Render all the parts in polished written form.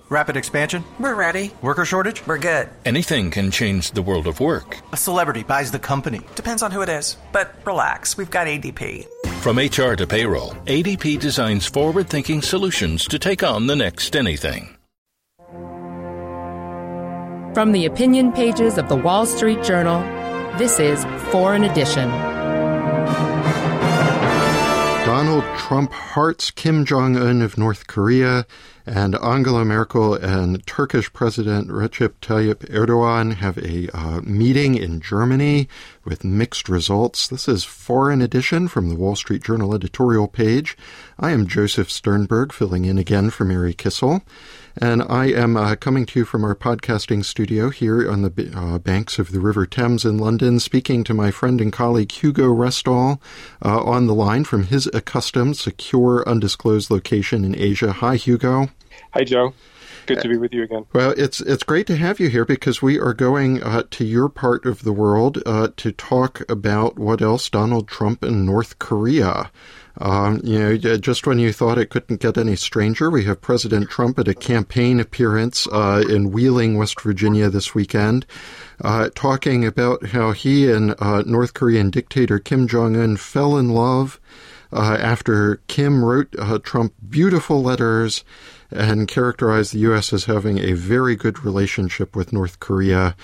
Rapid expansion? We're ready. Worker shortage? We're good. Anything can change the world of work. A celebrity buys the company. Depends on who it is. But relax, we've got ADP. From HR to payroll, ADP designs forward-thinking solutions to take on the next anything. From the opinion pages of the Wall Street Journal, this is Foreign Edition. Donald Trump hearts Kim Jong-un of North Korea, and Angela Merkel and Turkish President Recep Tayyip Erdogan have a meeting in Germany with mixed results. This is Foreign Edition from the Wall Street Journal editorial page. I am Joseph Sternberg, filling in again for Mary Kissel. And I am coming to you from our podcasting studio here on the banks of the River Thames in London, speaking to my friend and colleague Hugo Restall on the line from his accustomed, secure, undisclosed location in Asia. Hi, Hugo. Hi, Joe. Good to be with you again. Well, it's great to have you here because we are going to your part of the world to talk about what else Donald Trump and North Korea. Just when you thought it couldn't get any stranger, we have President Trump at a campaign appearance in Wheeling, West Virginia this weekend, talking about how he and North Korean dictator Kim Jong-un fell in love after Kim wrote Trump beautiful letters and characterized the U.S. as having a very good relationship with North Korea.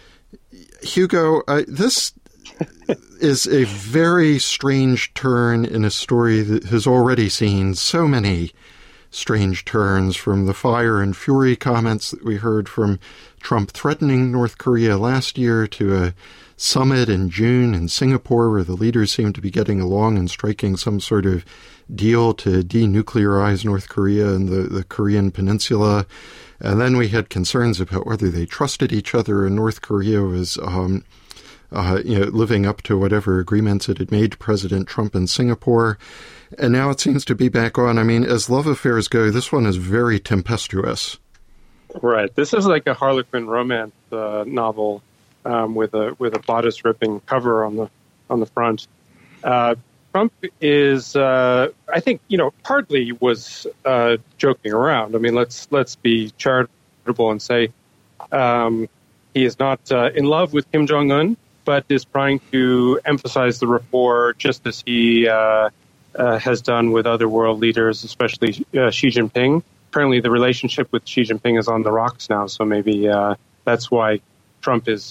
Hugo, this is a very strange turn in a story that has already seen so many strange turns, from the fire and fury comments that we heard from Trump threatening North Korea last year to a summit in June in Singapore where the leaders seemed to be getting along and striking some sort of deal to denuclearize North Korea and the Korean peninsula. And then we had concerns about whether they trusted each other, and North Korea was living up to whatever agreements it had made to President Trump in Singapore. And now it seems to be back on. I mean, as love affairs go, this one is very tempestuous. Right. This is like a Harlequin romance novel with a bodice ripping cover on the front. Trump is, I think, partly was joking around. I mean, let's be charitable and say he is not in love with Kim Jong-un, but is trying to emphasize the rapport, just as he has done with other world leaders, especially Xi Jinping. Apparently, the relationship with Xi Jinping is on the rocks now, so maybe that's why Trump is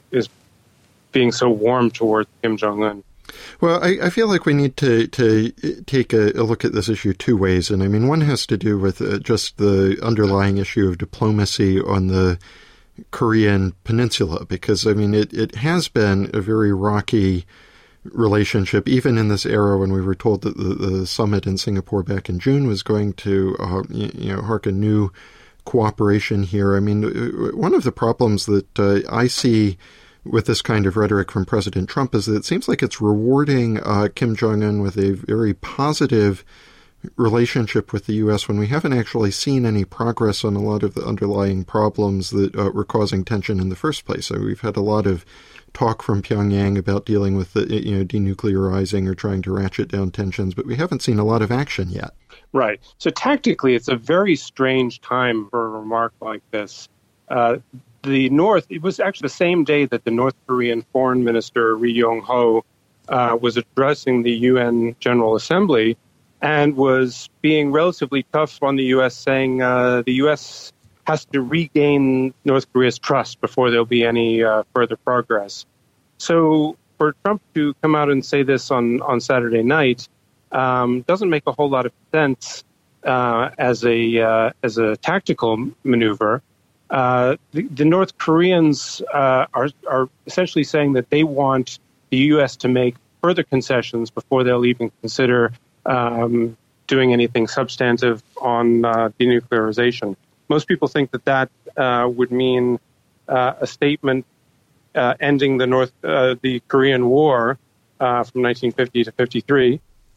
being so warm towards Kim Jong-un. Well, I feel like we need to take a look at this issue two ways. And I mean, one has to do with just the underlying issue of diplomacy on the Korean peninsula, because, I mean, it has been a very rocky relationship, even in this era when we were told that the summit in Singapore back in June was going to, harken new cooperation here. I mean, one of the problems that I see with this kind of rhetoric from President Trump is that it seems like it's rewarding Kim Jong-un with a very positive relationship with the U.S. when we haven't actually seen any progress on a lot of the underlying problems that were causing tension in the first place. So we've had a lot of talk from Pyongyang about dealing with the, denuclearizing or trying to ratchet down tensions, but we haven't seen a lot of action yet. Right. So tactically, it's a very strange time for a remark like this. The North, it was actually the same day that the North Korean Foreign Minister Ri Yong-ho was addressing the UN General Assembly and was being relatively tough on the U.S., saying the U.S. has to regain North Korea's trust before there'll be any further progress. So for Trump to come out and say this on Saturday night doesn't make a whole lot of sense as a tactical maneuver. The North Koreans are essentially saying that they want the U.S. to make further concessions before they'll even consider doing anything substantive on denuclearization. Most people think that would mean a statement ending the Korean War from 1950 to 53,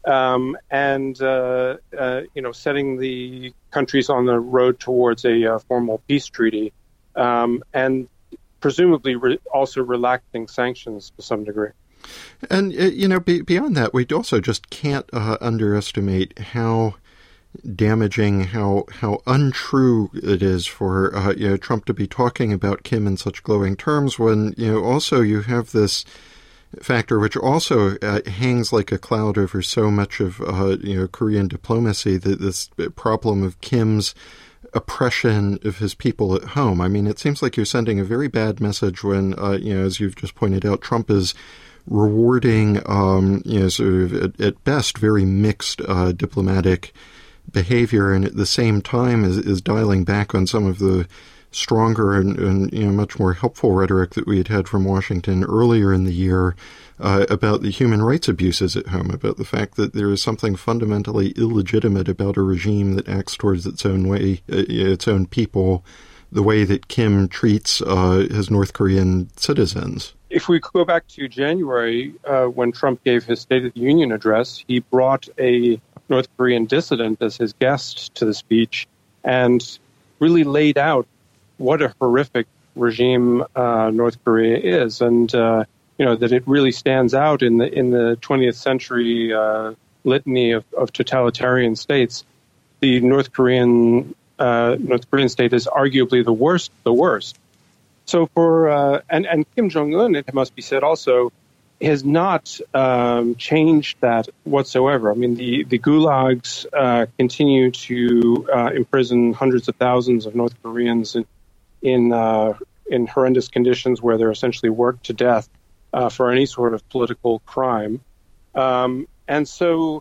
and setting the countries on the road towards a formal peace treaty, and presumably also relaxing sanctions to some degree. And, beyond that, we also just can't underestimate how damaging how untrue it is for Trump to be talking about Kim in such glowing terms when also you have this factor which also hangs like a cloud over so much of Korean diplomacy, that this problem of Kim's oppression of his people at home. I mean, it seems like you're sending a very bad message when as you've just pointed out, Trump is rewarding sort of at best very mixed diplomatic behavior, and at the same time is dialing back on some of the stronger and much more helpful rhetoric that we had from Washington earlier in the year about the human rights abuses at home, about the fact that there is something fundamentally illegitimate about a regime that acts towards its own way, its own people, the way that Kim treats his North Korean citizens. If we go back to January, when Trump gave his State of the Union address, he brought a North Korean dissident as his guest to the speech and really laid out what a horrific regime North Korea is, and that it really stands out in the 20th century litany of totalitarian states. The North Korean state is arguably the worst. So for and Kim Jong-un, it must be said also, has not changed that whatsoever. I mean, the gulags continue to imprison hundreds of thousands of North Koreans in horrendous conditions where they're essentially worked to death for any sort of political crime. And so,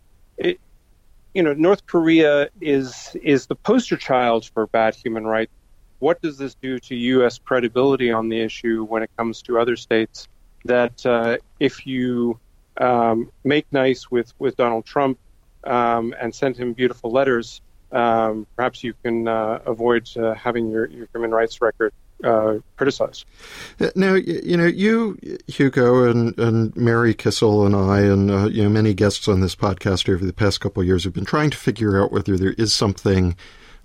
North Korea is the poster child for bad human rights. What does this do to U.S. credibility on the issue when it comes to other states? That if you make nice with Donald Trump and send him beautiful letters, perhaps you can avoid having your human rights record criticized. Now, you, Hugo, and Mary Kissel and I and many guests on this podcast over the past couple of years have been trying to figure out whether there is something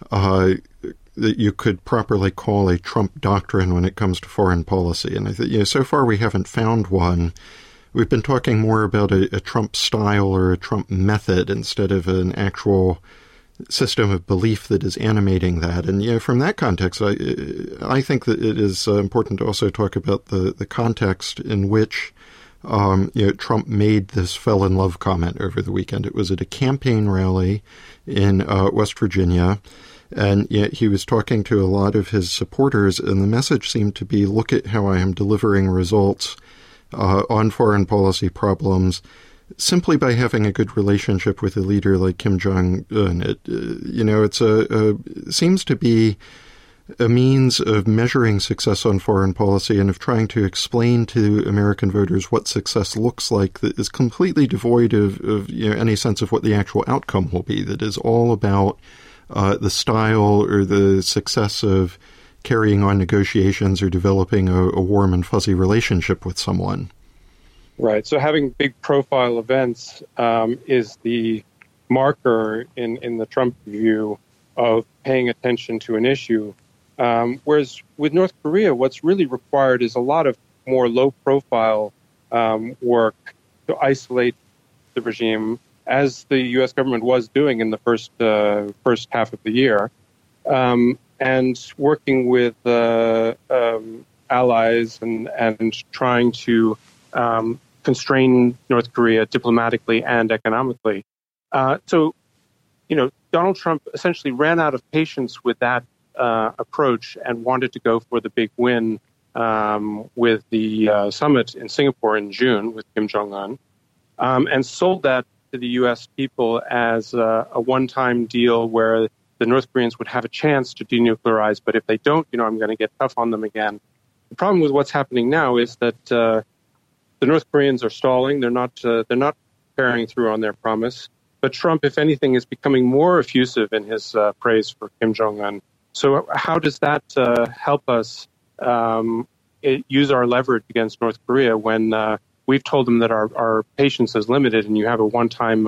that you could properly call a Trump doctrine when it comes to foreign policy. And I think, so far we haven't found one. We've been talking more about a Trump style or a Trump method instead of an actual system of belief that is animating that. And, from that context, I think that it is important to also talk about the context in which Trump made this fell in love comment over the weekend. It was at a campaign rally in West Virginia. And yet he was talking to a lot of his supporters, and the message seemed to be, look at how I am delivering results on foreign policy problems simply by having a good relationship with a leader like Kim Jong-un. It seems to be a means of measuring success on foreign policy and of trying to explain to American voters what success looks like that is completely devoid of any sense of what the actual outcome will be, that is all about the style or the success of carrying on negotiations or developing a warm and fuzzy relationship with someone. Right. So having big profile events is the marker in the Trump view of paying attention to an issue. Whereas with North Korea, what's really required is a lot of more low profile work to isolate the regime, as the U.S. government was doing in the first half of the year, and working with allies and trying to constrain North Korea diplomatically and economically. So, Donald Trump essentially ran out of patience with that approach and wanted to go for the big win with the summit in Singapore in June with Kim Jong-un, and sold that to the U.S. people as a one-time deal where the North Koreans would have a chance to denuclearize, but if they don't, I'm going to get tough on them again. The problem with what's happening now is that the North Koreans are stalling. They're not carrying through on their promise. But Trump, if anything, is becoming more effusive in his praise for Kim Jong-un. So how does that help us use our leverage against North Korea when we've told them that our patience is limited and you have a one-time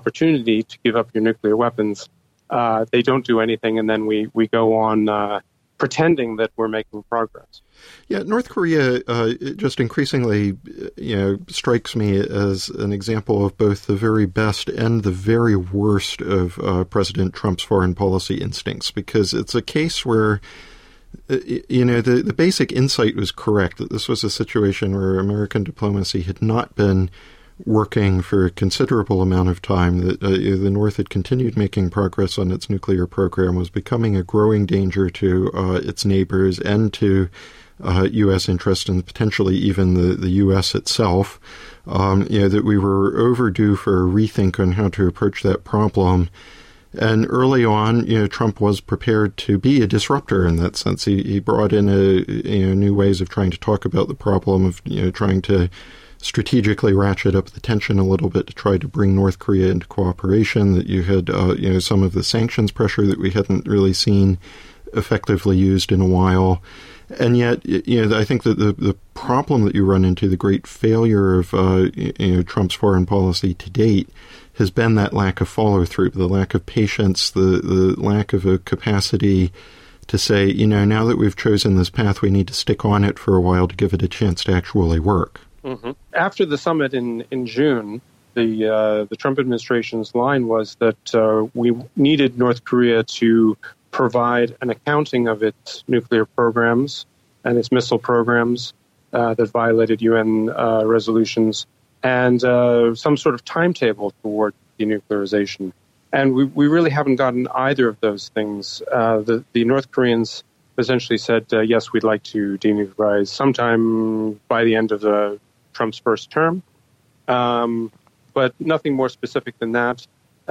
opportunity to give up your nuclear weapons? They don't do anything, and then we go on pretending that we're making progress. Yeah, North Korea just increasingly, strikes me as an example of both the very best and the very worst of President Trump's foreign policy instincts, because it's a case where, the basic insight was correct, that this was a situation where American diplomacy had not been working for a considerable amount of time, that the North had continued making progress on its nuclear program, was becoming a growing danger to its neighbors and to U.S. interests, and potentially even the U.S. itself, that we were overdue for a rethink on how to approach that problem. And early on, Trump was prepared to be a disruptor in that sense. He brought in new ways of trying to talk about the problem, of trying to strategically ratchet up the tension a little bit to try to bring North Korea into cooperation. That you had some of the sanctions pressure that we hadn't really seen effectively used in a while. And yet, I think that the problem that you run into, the great failure of Trump's foreign policy to date, has been that lack of follow-through, the lack of patience, the lack of a capacity to say, now that we've chosen this path, we need to stick on it for a while to give it a chance to actually work. Mm-hmm. After the summit in June, the Trump administration's line was that we needed North Korea to provide an accounting of its nuclear programs and its missile programs that violated UN resolutions, and some sort of timetable toward denuclearization. And we really haven't gotten either of those things. The North Koreans essentially said, yes, we'd like to denuclearize sometime by the end of Trump's first term, but nothing more specific than that.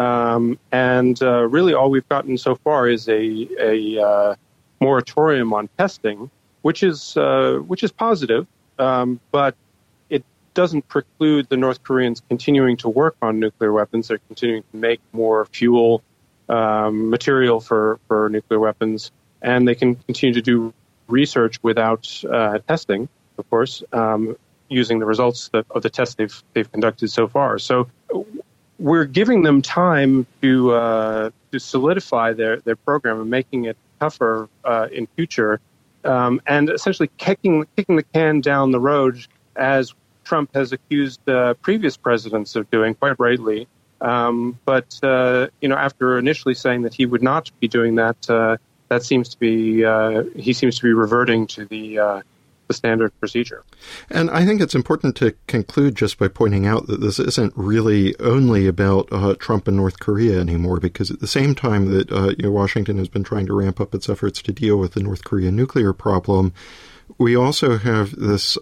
And really all we've gotten so far is a moratorium on testing, which is positive, but it doesn't preclude the North Koreans continuing to work on nuclear weapons. They're continuing to make more fuel material for nuclear weapons, and they can continue to do research without testing, of course, using the results of the tests they've conducted so far. So we're giving them time to solidify their program and making it tougher in future, and essentially kicking the can down the road, as Trump has accused previous presidents of doing, quite rightly. But after initially saying that he would not be doing that, that seems to be he seems to be reverting to the standard procedure. And I think it's important to conclude just by pointing out that this isn't really only about Trump and North Korea anymore, because at the same time that Washington has been trying to ramp up its efforts to deal with the North Korea nuclear problem, we also have this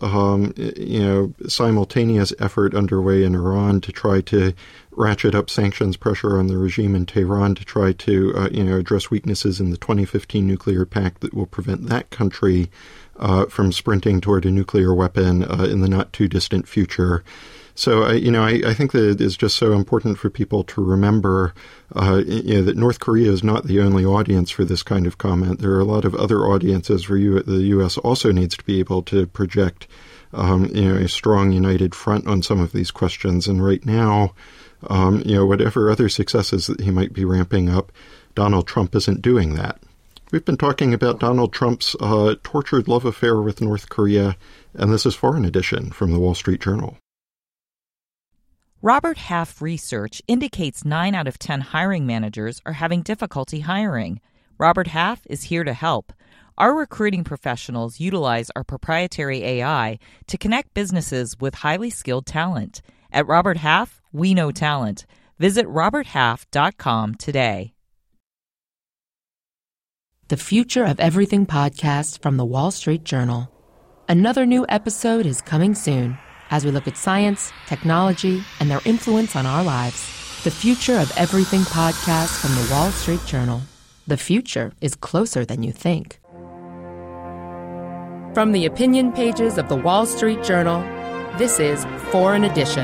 simultaneous effort underway in Iran to try to ratchet up sanctions pressure on the regime in Tehran, to try to address weaknesses in the 2015 nuclear pact that will prevent that country from sprinting toward a nuclear weapon in the not-too-distant future. So, I think that it is just so important for people to remember that North Korea is not the only audience for this kind of comment. There are a lot of other audiences where the U.S. also needs to be able to project a strong, united front on some of these questions. And right now, whatever other successes that he might be ramping up, Donald Trump isn't doing that. We've been talking about Donald Trump's tortured love affair with North Korea, and this is Foreign Edition from the Wall Street Journal. Robert Half research indicates 9 out of 10 hiring managers are having difficulty hiring. Robert Half is here to help. Our recruiting professionals utilize our proprietary AI to connect businesses with highly skilled talent. At Robert Half, we know talent. Visit roberthalf.com today. The Future of Everything podcast from the Wall Street Journal. Another new episode is coming soon as we look at science, technology, and their influence on our lives. The Future of Everything podcast from the Wall Street Journal. The future is closer than you think. From the opinion pages of the Wall Street Journal, this is Foreign Edition.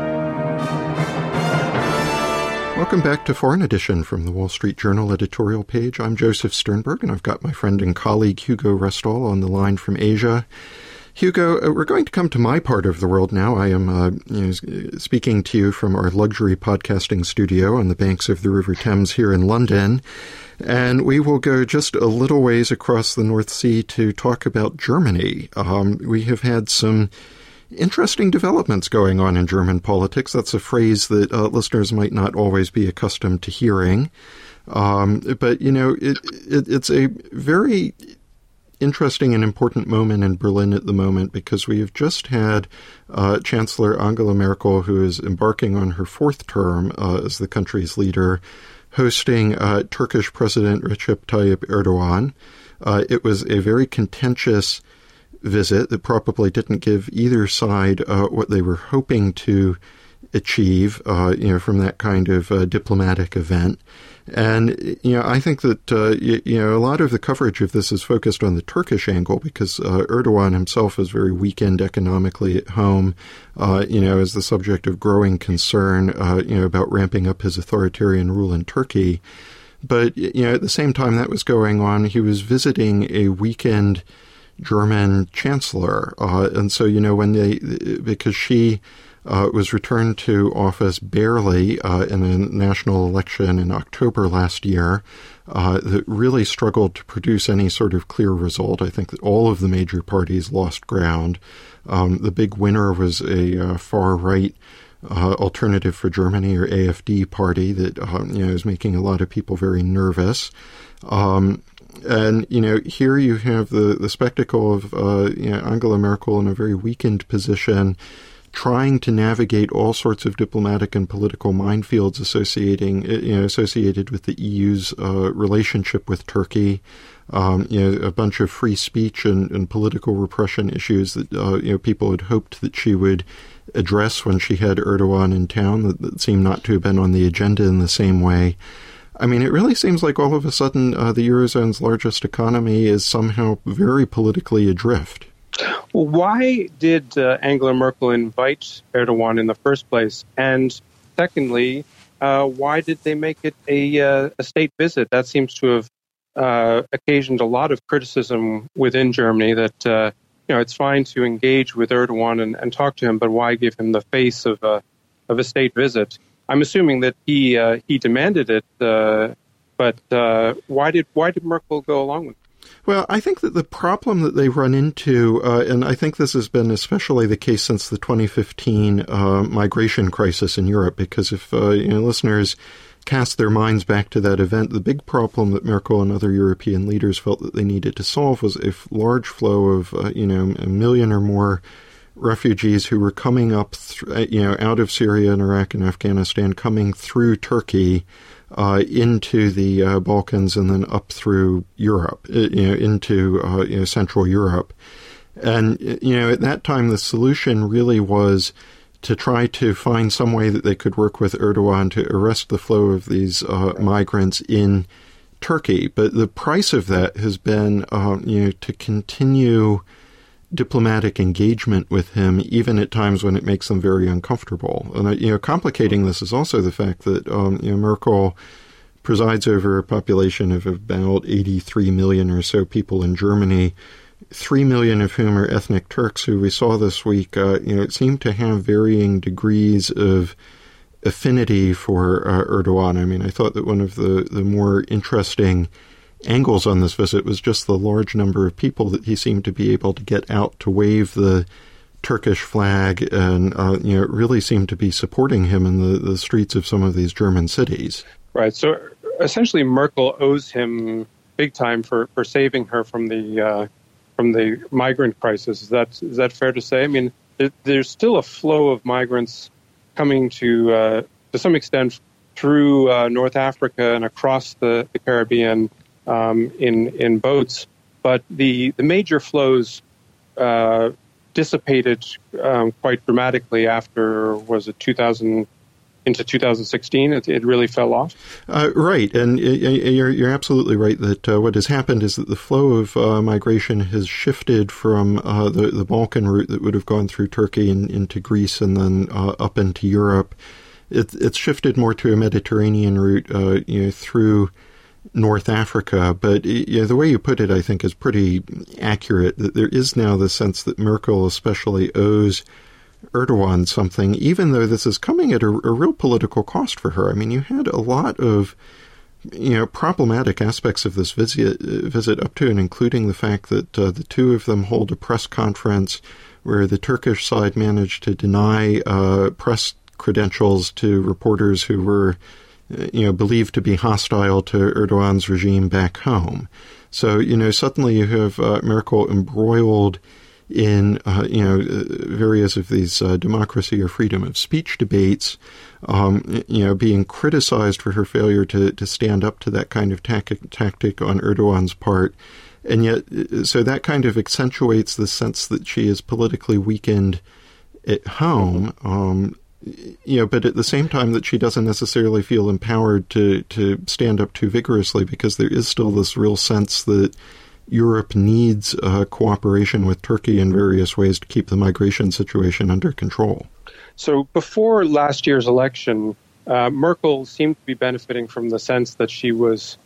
Welcome back to Foreign Edition from the Wall Street Journal editorial page. I'm Joseph Sternberg, and I've got my friend and colleague Hugo Restall on the line from Asia. Hugo, we're going to come to my part of the world now. I am speaking to you from our luxury podcasting studio on the banks of the River Thames here in London. And we will go just a little ways across the North Sea to talk about Germany. We have had some interesting developments going on in German politics. That's a phrase that listeners might not always be accustomed to hearing. But, it's a very interesting and important moment in Berlin at the moment, because we have just had Chancellor Angela Merkel, who is embarking on her fourth term as the country's leader, hosting Turkish President Recep Tayyip Erdogan. It was a very contentious visit that probably didn't give either side what they were hoping to achieve, from that kind of diplomatic event. And, I think that, a lot of the coverage of this is focused on the Turkish angle, because Erdogan himself is very weakened economically at home, is the subject of growing concern, about ramping up his authoritarian rule in Turkey. But, at the same time that was going on, he was visiting a weakened German chancellor. And so, because she was returned to office barely in a national election in October last year that really struggled to produce any sort of clear result. I think that all of the major parties lost ground. The big winner was a far-right Alternative for Germany, or AfD, party that is making a lot of people very nervous. And, here you have the spectacle of Angela Merkel in a very weakened position, trying to navigate all sorts of diplomatic and political minefields associated with the EU's relationship with Turkey, a bunch of free speech and political repression issues that people had hoped that she would address when she had Erdogan in town that seemed not to have been on the agenda in the same way. I mean, it really seems like all of a sudden the Eurozone's largest economy is somehow very politically adrift. Well, why did Angela Merkel invite Erdogan in the first place? And secondly, why did they make it a state visit? That seems to have occasioned a lot of criticism within Germany that, it's fine to engage with Erdogan and talk to him, but why give him the face of a state visit? I'm assuming that he demanded it, but why did Merkel go along with it? Well, I think that the problem that they run into, and I think this has been especially the case since the 2015 migration crisis in Europe, because if listeners cast their minds back to that event, the big problem that Merkel and other European leaders felt that they needed to solve was a large flow of, a million or more refugees who were coming up, out of Syria and Iraq and Afghanistan, coming through Turkey into the Balkans and then up through Europe, into Central Europe. And, at that time, the solution really was to try to find some way that they could work with Erdogan to arrest the flow of these migrants in Turkey. But the price of that has been, to continue diplomatic engagement with him, even at times when it makes them very uncomfortable. And, complicating this is also the fact that, Merkel presides over a population of about 83 million or so people in Germany, 3 million of whom are ethnic Turks, who we saw this week, seem to have varying degrees of affinity for Erdogan. I mean, I thought that one of the more interesting angles on this visit was just the large number of people that he seemed to be able to get out to wave the Turkish flag and, really seemed to be supporting him in the streets of some of these German cities. Right. So essentially Merkel owes him big time for saving her from the migrant crisis. Is that fair to say? I mean, there's still a flow of migrants coming to some extent through North Africa and across the Caribbean in boats, but the major flows dissipated quite dramatically after, was it 2000 into 2016? It really fell off. Right, and you're absolutely right that what has happened is that the flow of migration has shifted from the Balkan route that would have gone through Turkey and into Greece and then up into Europe. It's shifted more to a Mediterranean route, through North Africa. But the way you put it, I think, is pretty accurate, that there is now the sense that Merkel especially owes Erdogan something, even though this is coming at a real political cost for her. I mean, you had a lot of problematic aspects of this visit up to and including the fact that the two of them hold a press conference where the Turkish side managed to deny press credentials to reporters who were believed to be hostile to Erdogan's regime back home. So, suddenly you have Merkel embroiled in, various of these democracy or freedom of speech debates, being criticized for her failure to stand up to that kind of tactic on Erdogan's part. And yet, so that kind of accentuates the sense that she is politically weakened at home, but at the same time that she doesn't necessarily feel empowered to stand up too vigorously, because there is still this real sense that Europe needs cooperation with Turkey in various ways to keep the migration situation under control. So before last year's election, Merkel seemed to be benefiting from the sense that she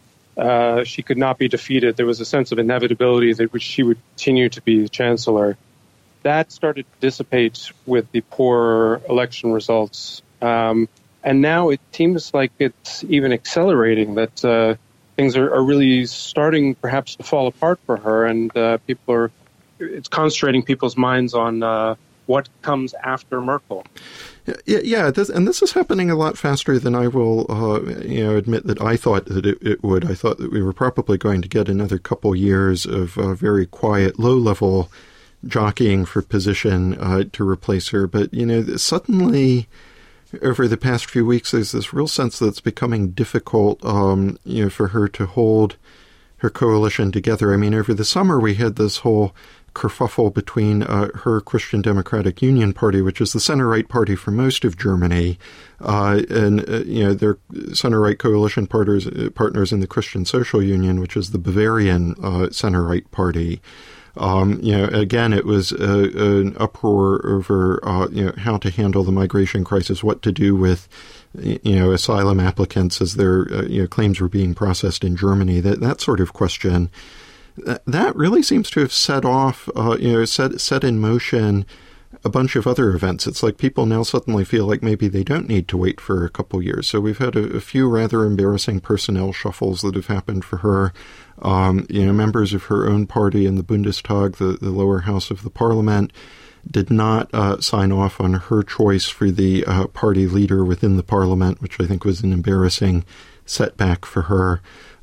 could not be defeated. There was a sense of inevitability that she would continue to be the chancellor. That started to dissipate with the poor election results. And now it seems like it's even accelerating, that things are really starting perhaps to fall apart for her, and it's concentrating people's minds on what comes after Merkel. Yeah, this is happening a lot faster than I will, admit that I thought that it would. I thought that we were probably going to get another couple years of very quiet, low-level jockeying for position to replace her. But, suddenly, over the past few weeks, there's this real sense that it's becoming difficult, for her to hold her coalition together. I mean, over the summer, we had this whole kerfuffle between her Christian Democratic Union Party, which is the center-right party for most of Germany, and their center-right coalition partners in the Christian Social Union, which is the Bavarian center-right party. Again, it was an uproar over, how to handle the migration crisis, what to do with, asylum applicants as their, claims were being processed in Germany, that sort of question. That really seems to have set off, set in motion a bunch of other events. It's like people now suddenly feel like maybe they don't need to wait for a couple years. So we've had a few rather embarrassing personnel shuffles that have happened for her. Members of her own party in the Bundestag, the lower house of the parliament, did not sign off on her choice for the party leader within the parliament, which I think was an embarrassing setback for her.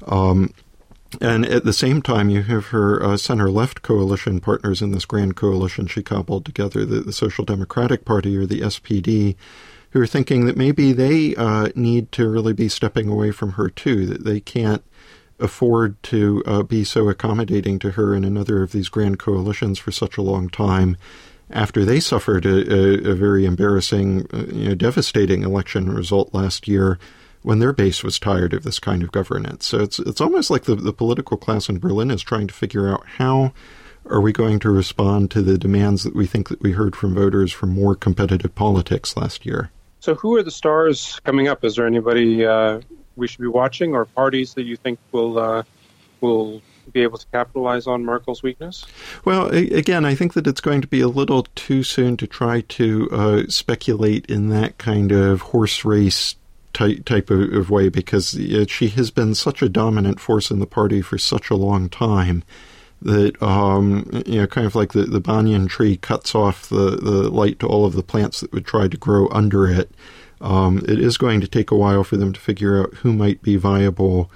And at the same time, you have her center-left coalition partners in this grand coalition she cobbled together, the Social Democratic Party, or the SPD, who are thinking that maybe they need to really be stepping away from her too, that they can't afford to be so accommodating to her in another of these grand coalitions for such a long time after they suffered a very embarrassing, devastating election result last year, when their base was tired of this kind of governance. So it's almost like the political class in Berlin is trying to figure out how are we going to respond to the demands that we think that we heard from voters for more competitive politics last year. So who are the stars coming up? Is there anybody we should be watching, or parties that you think will be able to capitalize on Merkel's weakness? Well, again, I think that it's going to be a little too soon to try to speculate in that kind of horse race type of way, because she has been such a dominant force in the party for such a long time that, kind of like the banyan tree cuts off the light to all of the plants that would try to grow under it. It is going to take a while for them to figure out who might be viable,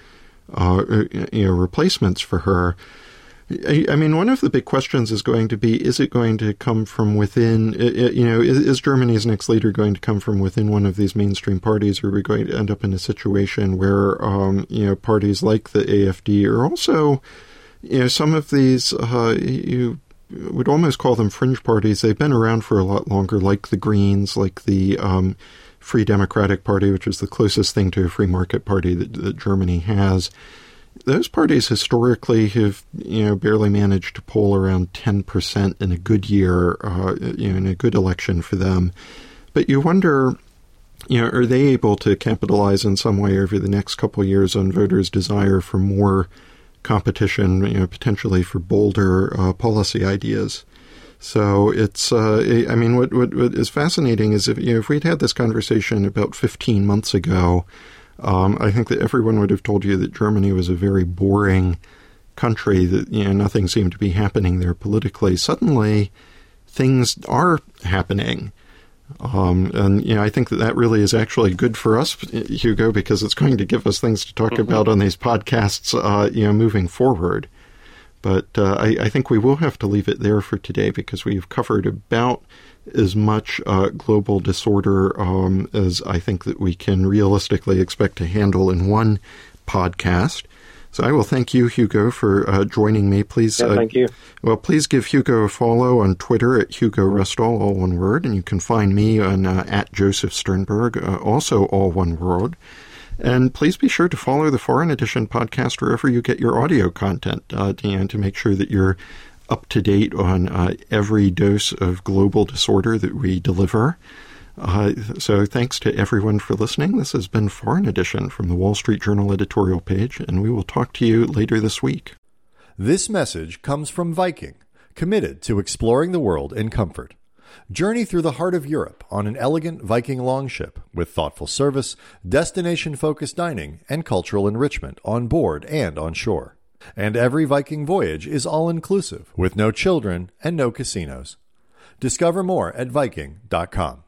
replacements for her. I mean, one of the big questions is going to be, is it going to come from within, is Germany's next leader going to come from within one of these mainstream parties, or are we going to end up in a situation where, parties like the AfD are also, some of these, you would almost call them fringe parties. They've been around for a lot longer, like the Greens, like the Free Democratic Party, which is the closest thing to a free market party that Germany has. Those parties historically have, barely managed to poll around 10% in a good year, in a good election for them. But you wonder, are they able to capitalize in some way over the next couple of years on voters' desire for more competition, potentially for bolder policy ideas? So it's, what is fascinating is if we'd had this conversation about 15 months ago, I think that everyone would have told you that Germany was a very boring country, that nothing seemed to be happening there politically. Suddenly, things are happening. I think that really is actually good for us, Hugo, because it's going to give us things to talk about on these podcasts, moving forward. But I think we will have to leave it there for today because we've covered about as much global disorder as I think that we can realistically expect to handle in one podcast. So I will thank you, Hugo, for joining me. Please, thank you. Well, please give Hugo a follow on Twitter at Hugo Restall, all one word, and you can find me on at Joseph Sternberg, also all one word. And please be sure to follow the Foreign Edition podcast wherever you get your audio content, to make sure that you're up to date on every dose of global disorder that we deliver. So thanks to everyone for listening. This has been Foreign Edition from the Wall Street Journal editorial page, and we will talk to you later this week. This message comes from Viking, committed to exploring the world in comfort. Journey through the heart of Europe on an elegant Viking longship with thoughtful service, destination-focused dining, and cultural enrichment on board and on shore. And every Viking voyage is all-inclusive with no children and no casinos. Discover more at Viking.com.